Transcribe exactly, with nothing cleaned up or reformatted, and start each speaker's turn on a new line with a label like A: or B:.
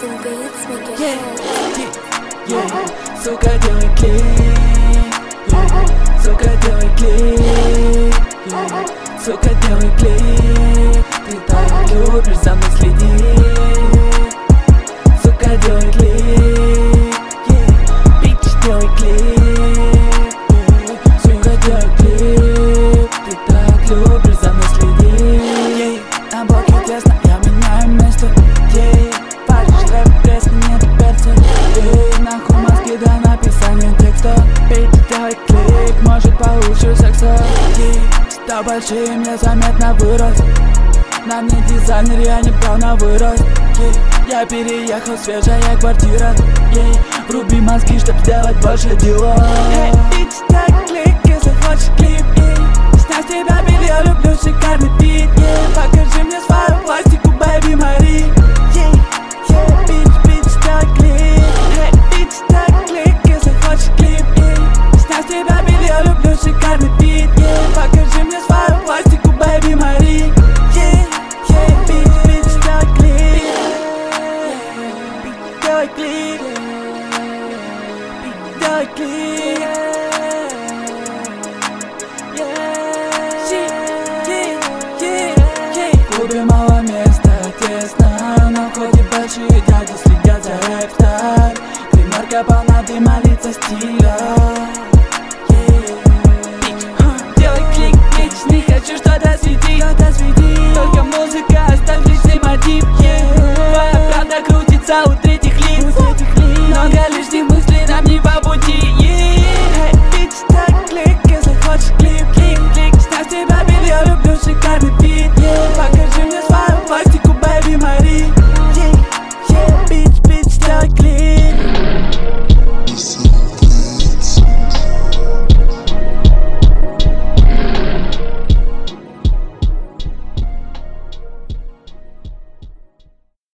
A: Yeah, yeah, yeah. Сука, делай клик, yeah. Сука, делай клик, yeah. Сука, делай клик. Ты так любишь за мной следить. Сука, делай клик, yeah. Bitch, делай клик, yeah. Сука, делай клик. Ты так любишь за мной следить, yeah. На блоке тесно, я меняю место, yeah. Паришь рэп, резко нет перца, yeah. Нахуй мозги до написания текста. Bitch, делай клик, может получу секса, yeah. Стал большим, я заметно вырос. На мне дизайнер, я не брал на вырост, yeah. Я переехал, свежая квартира, yeah. Вруби мозги, чтоб сделать больше дела. Hey, bitch, дай клик, если хочешь клип, yeah. Снять с тебя бит, я люблю шикарный бит, yeah. Покажи мне свою пластику, baby, Мари, yeah, yeah. Bitch, bitch, дай клик. Hey, bitch, дай клик, если хочешь клип, yeah. Снять с тебя бит, я люблю шикарный бит, yeah. Покажи мне свою пластику, baby, Мари, yeah, yeah. Bitch, bitch, дай клик, bitch, дай клик, bitch, дай клик. В клубе